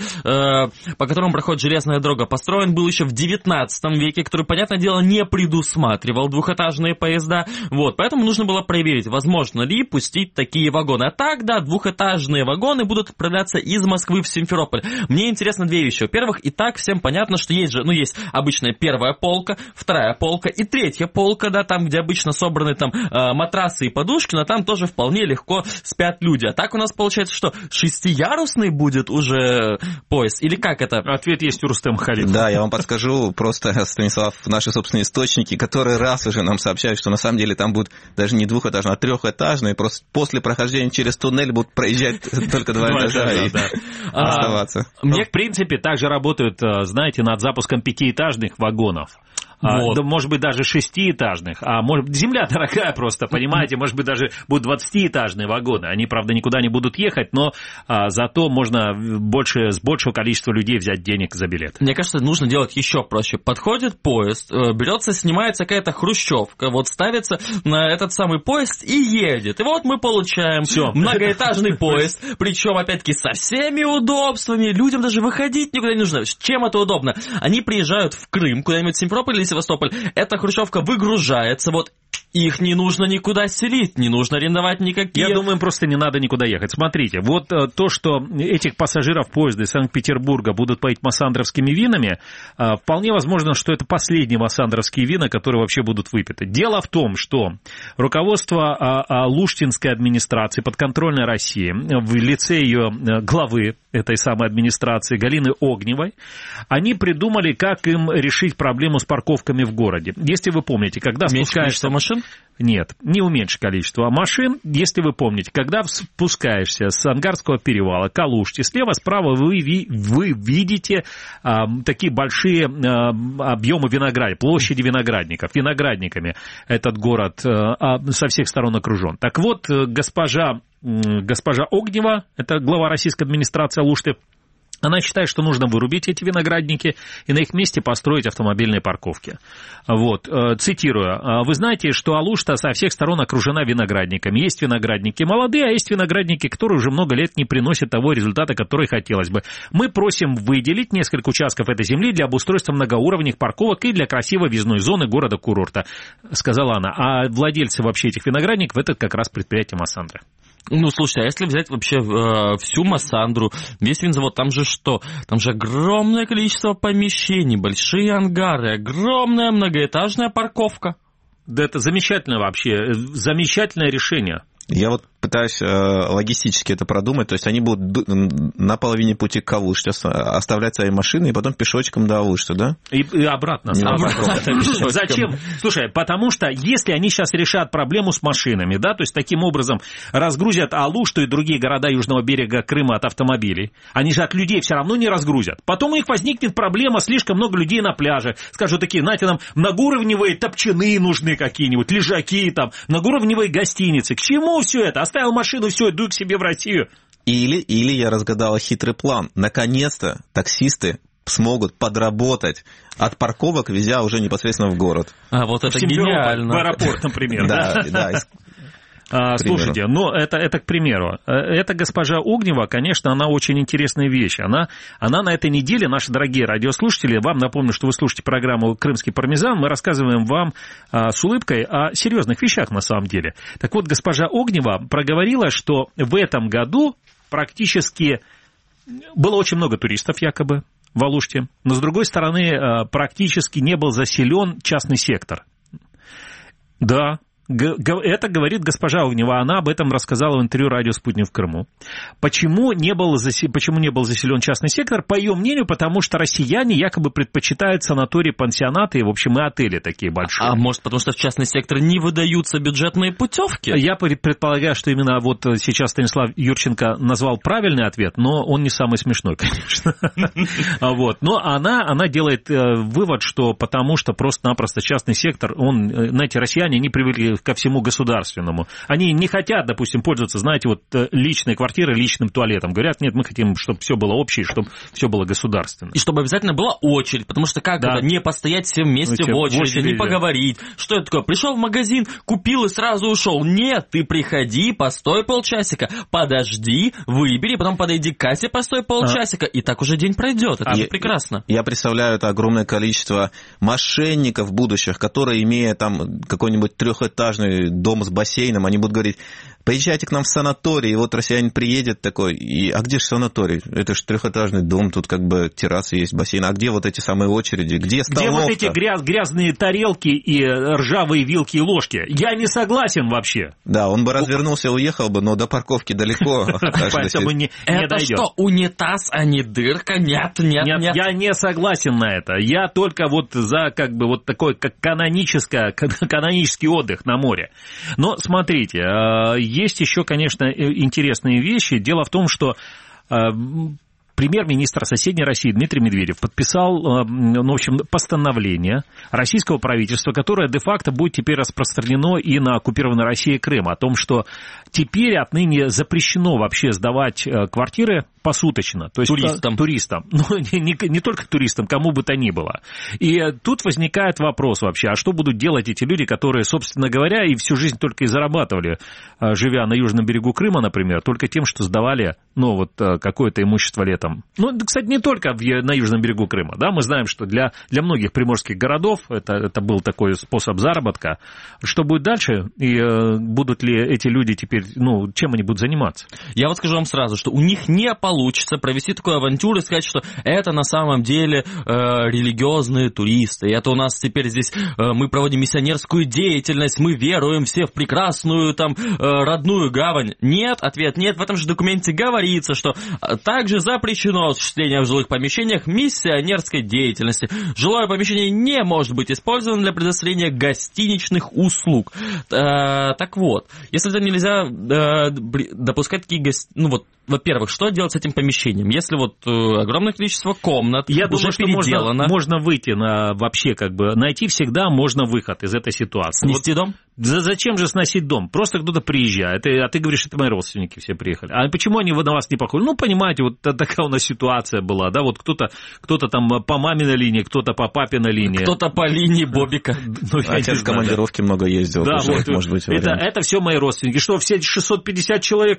по которому проходит железная дорога, построен был еще в 19 веке, который, понятное дело, не предусматривал двухэтажные поезда, поэтому нужно было проверить, возможно ли пустить такие вагоны. А так, да, двухэтажные вагоны будут отправляться из Москвы в Симферополь. Мне интересно две вещи. Во-первых, и так всем понятно, что есть есть обычная первая полка, вторая полка и третья полка, да, там, где обычно собраны там матрасы и подушки, но там тоже вполне легко спят люди. А так у нас получается, что 6-ярусный будет уже поезд? Или как это? Ответ есть у Рустема Халитова. Да, я вам подскажу, просто, Станислав, наши собственные источники, которые раз уже нам сообщают, что на самом деле там будет даже не двухэтажный, а трехэтажный, просто после прохождения через туннель будут проезжать только 2 этажа и оставаться. В принципе, также работают, знаете, над запуском 5-этажных вагонов. Да, может быть, даже 6-этажных. Земля дорогая просто, понимаете, может быть, даже будут 20-этажные вагоны. Они, правда, никуда не будут ехать, но зато можно с большего количества людей взять денег за билет. Мне кажется, нужно делать еще проще. Подходит поезд, берется, снимается какая-то хрущевка, ставится на этот самый поезд и едет. И мы получаем многоэтажный поезд, причем, опять-таки, со всеми удобствами. Людям даже выходить никуда не нужно. Чем это удобно? Они приезжают в Крым, куда-нибудь в Симферополь или Севастополь, эта хрущевка выгружается, их не нужно никуда селить, не нужно арендовать никакие... Я думаю, им просто не надо никуда ехать. Смотрите, то, что этих пассажиров поезда из Санкт-Петербурга будут поить массандровскими винами, вполне возможно, что это последние массандровские вина, которые вообще будут выпиты. Дело в том, что руководство Луштинской администрации подконтрольной России в лице ее главы этой самой администрации Галины Огневой, они придумали, как им решить проблему с парковками в городе. Если вы помните, когда спускаешься... машин? Нет, не уменьшить количество машин. Если вы помните, когда спускаешься с Ангарского перевала к Алуште, слева-справа вы видите такие большие объемы виноградников, площади виноградниками. Этот город со всех сторон окружен. Так вот, госпожа Огнева, это глава российской администрации Алушты, она считает, что нужно вырубить эти виноградники и на их месте построить автомобильные парковки. Цитирую. Вы знаете, что Алушта со всех сторон окружена виноградниками. Есть виноградники молодые, а есть виноградники, которые уже много лет не приносят того результата, который хотелось бы. Мы просим выделить несколько участков этой земли для обустройства многоуровневых парковок и для красивой въездной зоны города-курорта, сказала она. А владельцы вообще этих виноградников, это как раз предприятие Массандра. Слушайте, а если взять вообще всю Массандру, весь винзавод, там же что? Там же огромное количество помещений, большие ангары, огромная многоэтажная парковка. Да это замечательно вообще, замечательное решение. Я пытаюсь логистически это продумать, то есть они будут на половине пути к Алуште оставлять свои машины и потом пешочком до Алушты, да? И обратно. Зачем? Слушай, потому что если они сейчас решат проблему с машинами, да, то есть таким образом разгрузят Алушту и другие города Южного берега Крыма от автомобилей, они же от людей все равно не разгрузят. Потом у них возникнет проблема, слишком много людей на пляже. Скажут такие, знаете, нам многоуровневые топчаны нужны какие-нибудь, лежаки там, многоуровневые гостиницы. К чему все это? Оставил машину, все, иду к себе в Россию. Или я разгадала хитрый план. Наконец-то таксисты смогут подработать от парковок, везя уже непосредственно в город. Это гениально. В аэропорт, например. Да. Слушайте, ну это к примеру. Эта госпожа Огнева, конечно, она очень интересная вещь. Она на этой неделе, наши дорогие радиослушатели, вам напомню, что вы слушаете программу «Крымский пармезан», мы рассказываем вам с улыбкой о серьезных вещах на самом деле. Так вот, госпожа Огнева проговорила, что в этом году практически было очень много туристов якобы в Алуште, но с другой стороны практически не был заселен частный сектор. Да. Это говорит госпожа Огнева, она об этом рассказала в интервью радио «Спутник» в Крыму. Почему не был заселен частный сектор? По ее мнению, потому что россияне якобы предпочитают санатории, пансионаты и, в общем, и отели такие большие. А может, потому что в частный сектор не выдаются бюджетные путевки? Я предполагаю, что именно вот сейчас Станислав Юрченко назвал правильный ответ, но он не самый смешной, конечно. Но она делает вывод, что потому что просто-напросто частный сектор, знаете, россияне не привыкли ко всему государственному. Они не хотят, допустим, пользоваться, знаете, вот личной квартирой, личным туалетом. Говорят, нет, мы хотим, чтобы все было общее, чтобы все было государственное. И чтобы обязательно была очередь, потому что как это, не постоять все вместе в очереди, не поговорить. Что это такое? Пришел в магазин, купил и сразу ушел. Нет, ты приходи, постой полчасика, подожди, выбери, потом подойди к кассе, постой полчасика, и так уже день пройдет. Это же прекрасно. Я представляю это огромное количество мошенников будущих, которые, имея там какой-нибудь трехэтажный дом с бассейном, они будут говорить: поезжайте к нам в санаторий, и вот россиянин приедет такой, а где же санаторий? Это же трехэтажный дом, тут как бы терраса есть, бассейн, а где вот эти самые очереди, где столовка? Где вот эти грязные тарелки и ржавые вилки и ложки? Я не согласен вообще. Да, он бы развернулся и уехал бы, но до парковки далеко. Поэтому не дойдет. Это что, унитаз, а не дырка? Нет. Я не согласен на это. Я только вот за как бы вот такой как канонический отдых на море. Но смотрите, есть еще, конечно, интересные вещи. Дело в том, что премьер-министр соседней России Дмитрий Медведев подписал, в общем, постановление российского правительства, которое де-факто будет теперь распространено и на оккупированной Россией Крым, о том, что теперь отныне запрещено вообще сдавать квартиры посуточно, то есть туристам. Ну, не только туристам, кому бы то ни было. И тут возникает вопрос вообще, а что будут делать эти люди, которые, собственно говоря, и всю жизнь только и зарабатывали, живя на южном берегу Крыма, например, только тем, что сдавали, какое-то имущество летом. Ну, кстати, не только на южном берегу Крыма, да, мы знаем, что для многих приморских городов это был такой способ заработка. Что будет дальше, и будут ли эти люди теперь, чем они будут заниматься? Я вот скажу вам сразу, что у них не получится провести такую авантюру и сказать, что это на самом деле религиозные туристы, это у нас теперь здесь мы проводим миссионерскую деятельность, мы веруем все в прекрасную там родную гавань. Нет, ответ нет. В этом же документе говорится, что также запрещено осуществление в жилых помещениях миссионерской деятельности. Жилое помещение не может быть использовано для предоставления гостиничных услуг. Так вот, если это нельзя допускать такие во-первых, что делать с этим помещением? Если огромное количество комнат Я уже думаю, переделано... что можно выйти вообще найти всегда можно выход из этой ситуации. Снести дом? Зачем же сносить дом? Просто кто-то приезжает, а ты говоришь, это мои родственники все приехали. А почему они на вас не похожи? Понимаете, вот такая у нас ситуация была, да, вот кто-то там по маминой линии, кто-то по папиной линии. Кто-то по линии Бобика. Отец в командировке много ездил. Да, может быть, это все мои родственники. Что, все 650 человек?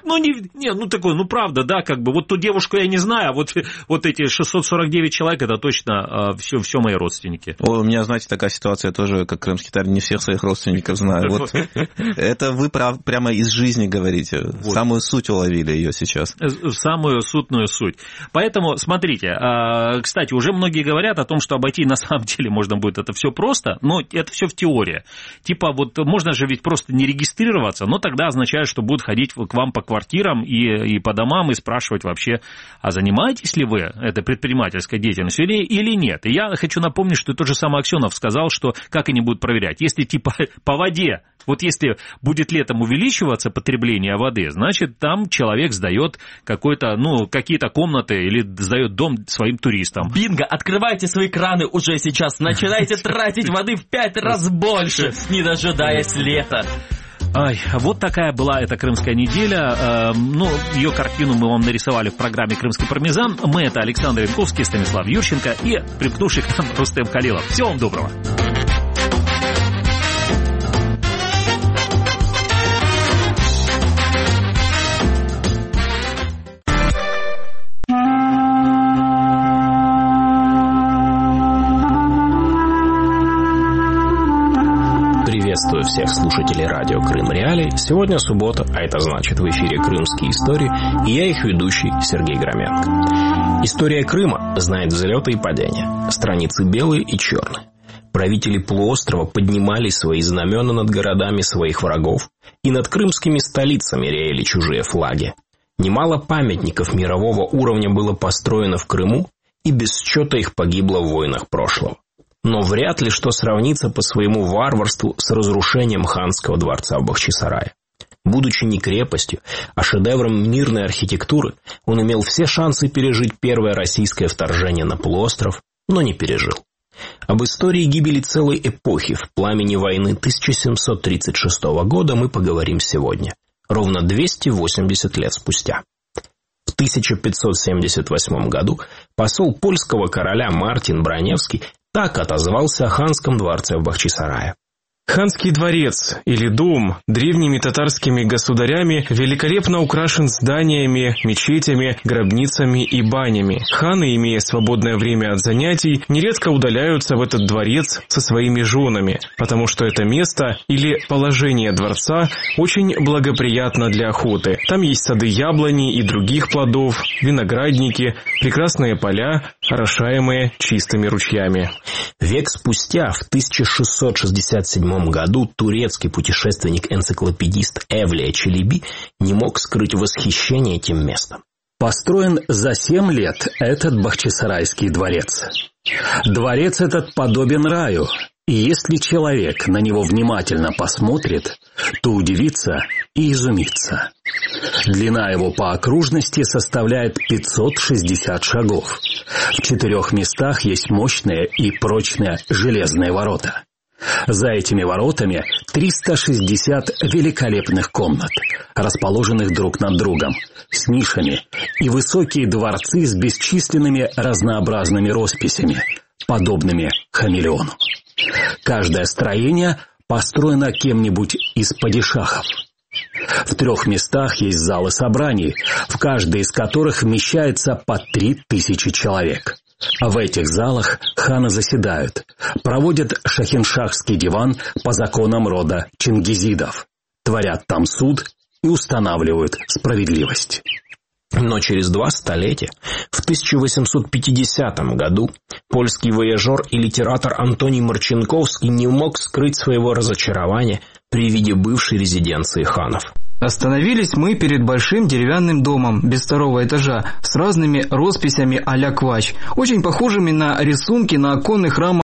Правда, да, ту девушку я не знаю, а вот эти 649 человек, это точно все мои родственники. У меня, знаете, такая ситуация тоже, как крымский татарин, не всех своих родственников знаю. Вот это вы прямо из жизни говорите. Самую суть уловили ее сейчас. Самую сутную суть. Поэтому, смотрите, кстати, уже многие говорят о том, что обойти на самом деле можно будет это все просто, но это все в теории. Типа можно же ведь просто не регистрироваться, но тогда означает, что будут ходить к вам по квартирам и по домам и спрашивать вообще, а занимаетесь ли вы этой предпринимательской деятельностью или нет. И я хочу напомнить, что тот же самый Аксенов сказал, что как они будут проверять. Если по воде, если будет летом увеличиваться потребление воды, значит, там человек сдает какие-то комнаты или сдает дом своим туристам. Бинго, открывайте свои краны уже сейчас, начинайте тратить воды в 5 раз больше, не дожидаясь лета. Вот такая была эта крымская неделя. Ее картину мы вам нарисовали в программе «Крымский пармезан». Мы — это Александр Янковский, Станислав Юрченко и примкнувший к нам Рустем Халилов. Всего вам доброго. Приветствую всех слушателей радио Крым Реалии. Сегодня суббота, а это значит в эфире «Крымские истории», и я их ведущий Сергей Громенко. История Крыма знает взлеты и падения, страницы белые и черные. Правители полуострова поднимали свои знамена над городами своих врагов, и над крымскими столицами реяли чужие флаги. Немало памятников мирового уровня было построено в Крыму, и без счета их погибло в войнах прошлого. Но вряд ли что сравнится по своему варварству с разрушением ханского дворца в Бахчисарае. Будучи не крепостью, а шедевром мирной архитектуры, он имел все шансы пережить первое российское вторжение на полуостров, но не пережил. Об истории гибели целой эпохи в пламени войны 1736 года мы поговорим сегодня, ровно 280 лет спустя. В 1578 году посол польского короля Мартин Браневский так отозвался о ханском дворце в Бахчисарае. Ханский дворец, или дом, древними татарскими государями великолепно украшен зданиями, мечетями, гробницами и банями. Ханы, имея свободное время от занятий, нередко удаляются в этот дворец со своими женами, потому что это место или положение дворца очень благоприятно для охоты. Там есть сады яблони и других плодов, виноградники, прекрасные поля, орошаемые чистыми ручьями. Век спустя, в 1667 году, турецкий путешественник-энциклопедист Эвлия Челеби не мог скрыть восхищение этим местом. Построен за 7 лет этот Бахчисарайский дворец. Дворец этот подобен раю, и если человек на него внимательно посмотрит, то удивится и изумится. Длина его по окружности составляет 560 шагов. В 4 местах есть мощные и прочные железные ворота. За этими воротами 360 великолепных комнат, расположенных друг над другом, с нишами, и высокие дворцы с бесчисленными разнообразными росписями, подобными хамелеону. Каждое строение построено кем-нибудь из падишахов. В 3 местах есть залы собраний, в каждой из которых вмещается по 3000 человек. В этих залах ханы заседают, проводят шахиншахский диван по законам рода чингизидов, творят там суд и устанавливают справедливость. Но через 2 столетия, в 1850 году, польский вояжер и литератор Антоний Марченковский не мог скрыть своего разочарования при виде бывшей резиденции ханов. Остановились мы перед большим деревянным домом без 2-го этажа с разными росписями а-ля Квач, очень похожими на рисунки на оконных рамах